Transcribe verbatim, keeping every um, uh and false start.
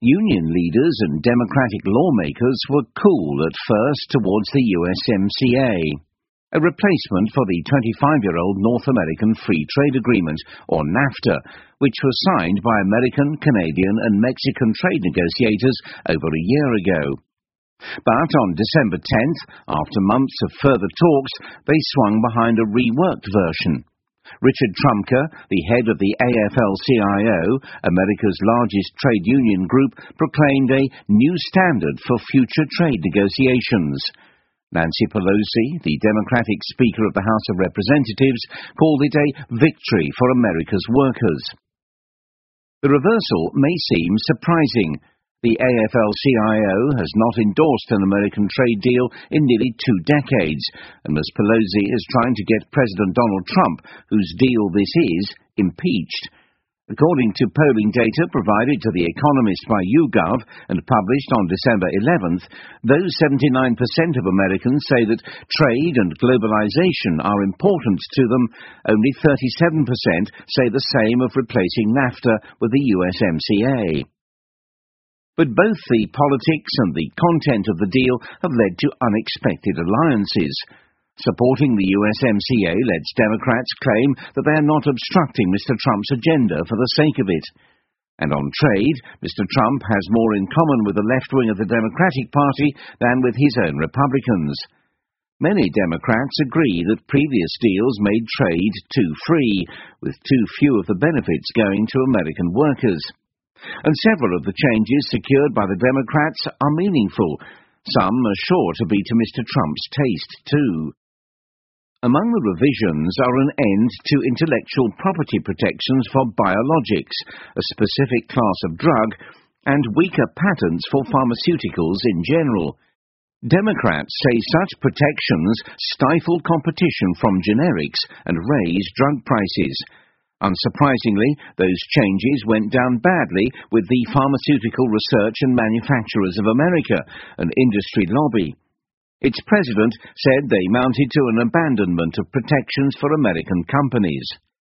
Union leaders and Democratic lawmakers were cool at first towards the U S M C A, a replacement for the twenty-five-year-old North American Free Trade Agreement, or NAFTA, which was signed by American, Canadian and Mexican trade negotiators over a year ago. But on December tenth, after months of further talks, they swung behind a reworked version. Richard Trumka, the head of the A F L C I O, America's largest trade union group, proclaimed a new standard for future trade negotiations. Nancy Pelosi, the Democratic Speaker of the House of Representatives, called it a victory for America's workers. The reversal may seem surprising. The A F L C I O has not endorsed an American trade deal in nearly two decades, and Miz Pelosi is trying to get President Donald Trump, whose deal this is, impeached. According to polling data provided to The Economist by YouGov and published on December eleventh, those seventy-nine percent of Americans say that trade and globalization are important to them. Only thirty-seven percent say the same of replacing NAFTA with the U S M C A. But both the politics and the content of the deal have led to unexpected alliances. Supporting the U S M C A lets Democrats claim that they are not obstructing Mister Trump's agenda for the sake of it. And on trade, Mister Trump has more in common with the left wing of the Democratic Party than with his own Republicans. Many Democrats agree that previous deals made trade too free, with too few of the benefits going to American workers. And several of the changes secured by the Democrats are meaningful. Some are sure to be to Mister Trump's taste, too. Among the revisions are an end to intellectual property protections for biologics, a specific class of drug, and weaker patents for pharmaceuticals in general. Democrats say such protections stifle competition from generics and raise drug prices. Unsurprisingly, those changes went down badly with the Pharmaceutical Research and Manufacturers of America, an industry lobby. Its president said they mounted to an abandonment of protections for American companies.